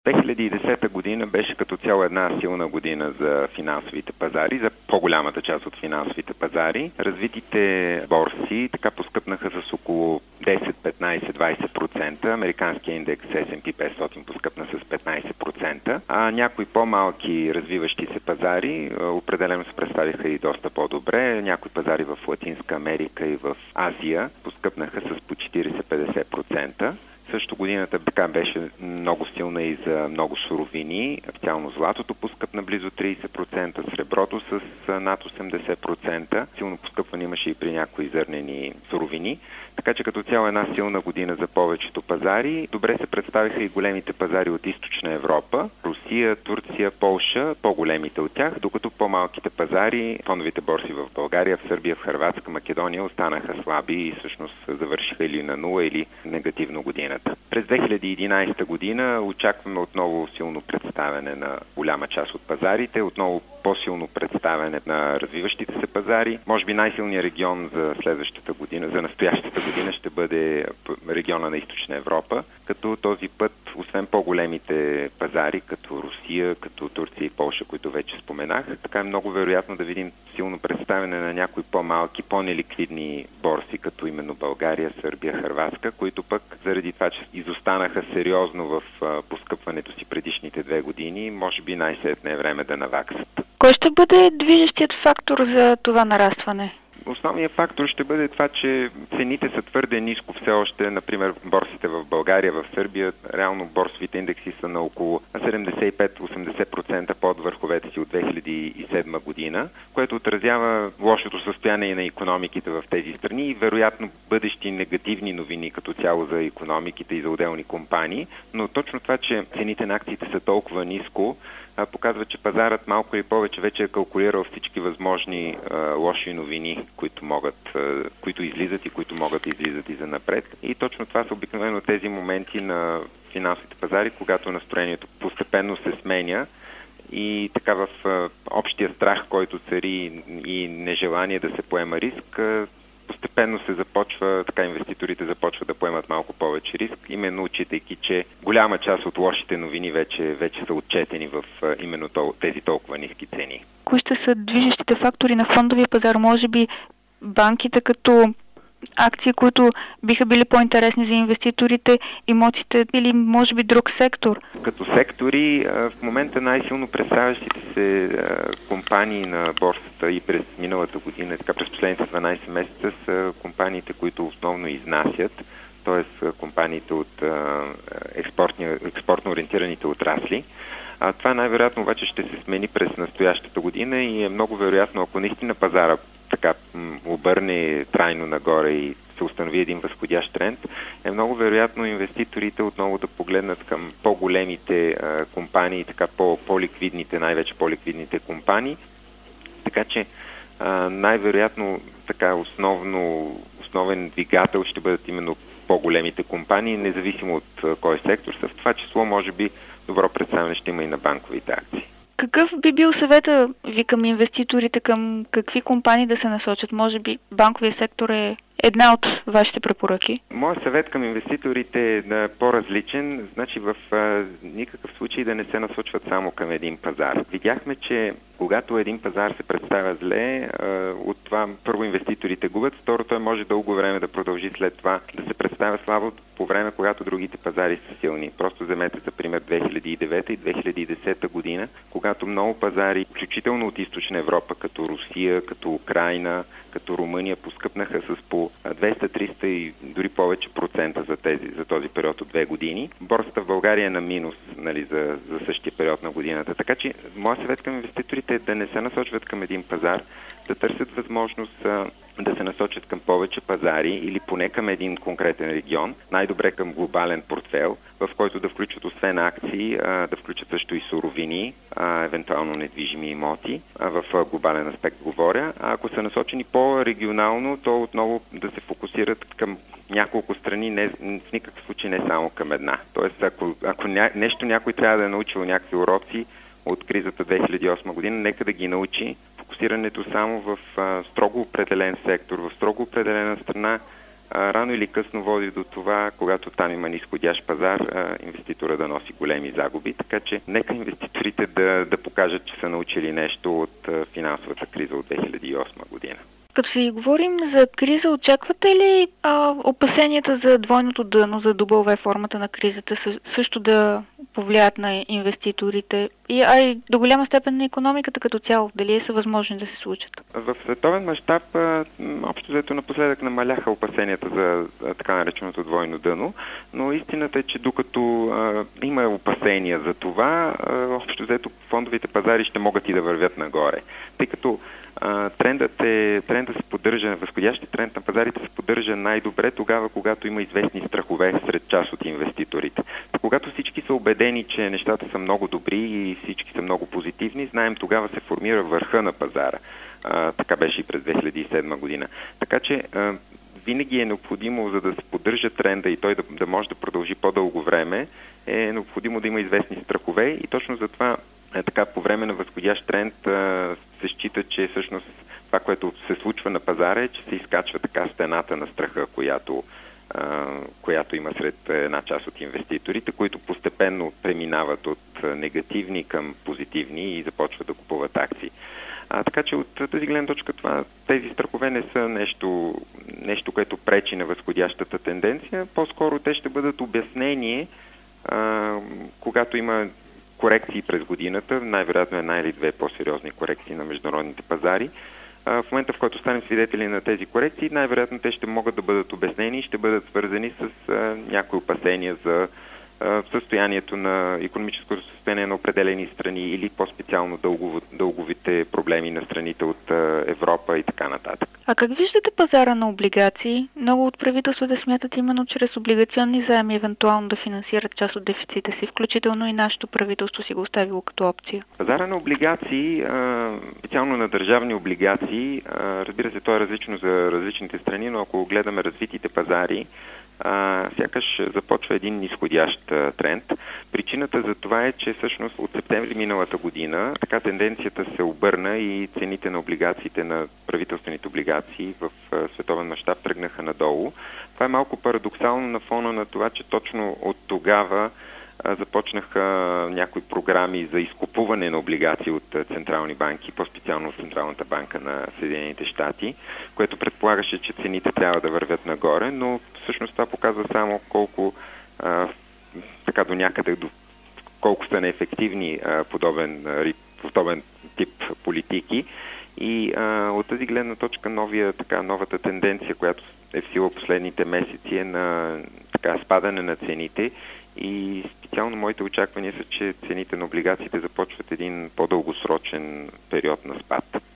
2010 година беше като цяло една силна година за финансовите пазари, за по-голямата част от финансовите пазари. Развитите борси така поскъпнаха с около 10, 15, 20%. Американския индекс S&P 500 поскъпна с 15%, а някои по-малки развиващи се пазари определено се представиха и доста по-добре. Някои пазари в Латинска Америка и в Азия поскъпнаха с по 40-50%. Също годината така беше много силна и за много суровини. Специално златото поскъпна близо 30%, среброто с над 80%. Силно поскъпване имаше и при някои зърнени суровини. Така че като цяло една силна година за повечето пазари. Добре се представиха и големите пазари от Източна Европа. Русия, Турция, Полша, по-големите от тях, докато по-малките пазари, фондовите борси в България, в Сърбия, в Хърватска, Македония останаха слаби и всъщност завършиха или на нула, или негативно годината. През 2011 година очакваме отново силно представяне на голяма част от пазарите, отново по-силно представяне на развиващите се пазари. Може би най-силният регион за следващата година, за настоящата година ще бъде региона на Източна Европа, като този път, освен по-големите пазари, като Русия, като Турция и Полша, които вече споменах, така е много вероятно да видим силно представяне на някои по-малки, по-неликвидни борси, като именно България, Сърбия, Хърватска, които пък заради това, че изостанаха сериозно в поскъпването си предишните 2 години, може би най-сетне е време да наваксат. Кой ще бъде движещият фактор за това нарастване? Основният фактор ще бъде това, че цените са твърде ниско все още. Например, борсите в България, в Сърбия, реално борсовите индекси са на около 75-80% под върховете си от 2007 година, което отразява лошото състояние на икономиките в тези страни и вероятно бъдещи негативни новини като цяло за икономиките и за отделни компании. Но точно това, че цените на акциите са толкова ниско, показва, че пазарът малко или повече вече е калкулирал всички възможни лоши новини, които излизат и които могат да излизат и за напред. И точно това са обикновено тези моменти на финансовите пазари, когато настроението постепенно се сменя и така в общия страх, който цари и нежелание да се поема риск, постепенно се започва, така инвеститорите започват да поемат малко повече риск, именно отчитайки, че голяма част от лошите новини вече са отчетени в именно тези толкова ниски цени. Кои ще са движещите фактори на фондовия пазар? Може би банките като акции, които биха били по-интересни за инвеститорите, имотите или може би друг сектор? Като сектори, в момента най-силно представящите се компании на борсата и през миналата година, така през последните 12 месеца са компаниите, които основно изнасят, т.е. компаниите от експортно ориентираните отрасли. Това най-вероятно обаче ще се смени през настоящата година и е много вероятно, ако наистина пазара така обърне трайно нагоре и се установи един възходящ тренд, е много вероятно инвеститорите отново да погледнат към по-големите компании, така по-ликвидните, най-вече по-ликвидните компании. Така че най-вероятно така основен двигател ще бъдат именно по-големите компании, независимо от кой сектор са. В това число, може би, добро представяне ще има и на банковите акции. Какъв би бил съвета ви към инвеститорите, към какви компании да се насочат? Може би банковия сектор е една от вашите препоръки? Моят съвет към инвеститорите е по-различен. Значи в никакъв случай да не се насочват само към един пазар. Видяхме, че когато един пазар се представя зле, от това първо инвеститорите губят, второ той може дълго време да продължи след това да се представя слабо по време, когато другите пазари са силни. Просто вземете за пример 2009 и 2010 година, когато много пазари, включително от Източна Европа, като Русия, като Украйна, като Румъния, поскъпнаха с по 200-300 и дори повече процента за този период от 2 години. Борсата в България е на минус, за същия период на годината. Така че моят съвет към инвеститорите е да не се насочват към един пазар, да търсят възможност да се насочат към повече пазари или поне към един конкретен регион, най-добре към глобален портфейл, в който да включат освен акции, да включат също и суровини, евентуално недвижими имоти, в глобален аспект говоря. А ако са насочени по-регионално, то отново да се фокусират към няколко страни, в никакъв случай не само към една. Тоест, ако нещо някой трябва да е научил някакви уроци от кризата 2008 година, нека да ги научи. Фокусирането само в строго определен сектор, в строго определена страна рано или късно води до това, когато там има нисходящ пазар, инвеститора да носи големи загуби. Така че нека инвеститорите да покажат, че са научили нещо от финансовата криза от 2008 година. Като си говорим за криза, очаквате ли опасенията за двойното дъно, за W формата на кризата също да повлияят на инвеститорите и до голяма степен на икономиката като цяло? Дали са възможни да се случат? В световен мащаб общо взето напоследък намаляха опасенията за така нареченото двойно дъно, но истината е, че докато има опасения за това, общо взето фондовите пазари ще могат и да вървят нагоре, тъй като трендът се поддържа, възходящия тренд на пазарите се поддържа най-добре тогава, когато има известни страхове сред част от инвеститорите. Когато всички са убедени, че нещата са много добри и всички са много позитивни, знаем, тогава се формира върха на пазара. Така беше и през 2007 година. Така че винаги е необходимо, за да се поддържа тренда и той да може да продължи по-дълго време, е необходимо да има известни страхове и точно затова така по време на възходящ тренд се счита, че всъщност това, което се случва на пазара е, че се изкачва така стената на страха, която има сред една част от инвеститорите, които постепенно преминават от негативни към позитивни и започват да купуват акции. Така че от тази гледна точка тези страхове не са нещо, което пречи на възходящата тенденция. По-скоро те ще бъдат обяснение, когато има корекции през годината, най-вероятно една или две по-сериозни корекции на международните пазари. В момента, в който станем свидетели на тези корекции, най-вероятно те ще могат да бъдат обяснени и ще бъдат свързани с някои опасения за състоянието на икономическото състояние на определени страни или по-специално дълговите проблеми на страните от Европа и така нататък. А как виждате пазара на облигации? Много от правителствата смятат именно чрез облигационни заеми евентуално да финансират част от дефицита си, включително и нашето правителство си го оставило като опция. Пазара на облигации, специално на държавни облигации, разбира се, то е различно за различните страни, но ако гледаме развитите пазари, сякаш започва един нисходящ тренд. Причината за това е, че всъщност от септември миналата година така тенденцията се обърна и цените на облигациите, на правителствените облигации в световен мащаб тръгнаха надолу. Това е малко парадоксално на фона на това, че точно от тогава започнаха някои програми за изкупуване на облигации от централни банки, по-специално от Централната банка на Съединените щати, което предполагаше, че цените трябва да вървят нагоре, но всъщност това показва само колко до някъде колко са неефективни подобен тип политики. И от тази гледна точка новата тенденция, която е в сила последните месеци, е на спадане на цените и специално моите очаквания са, че цените на облигациите започват един по-дългосрочен период на спад.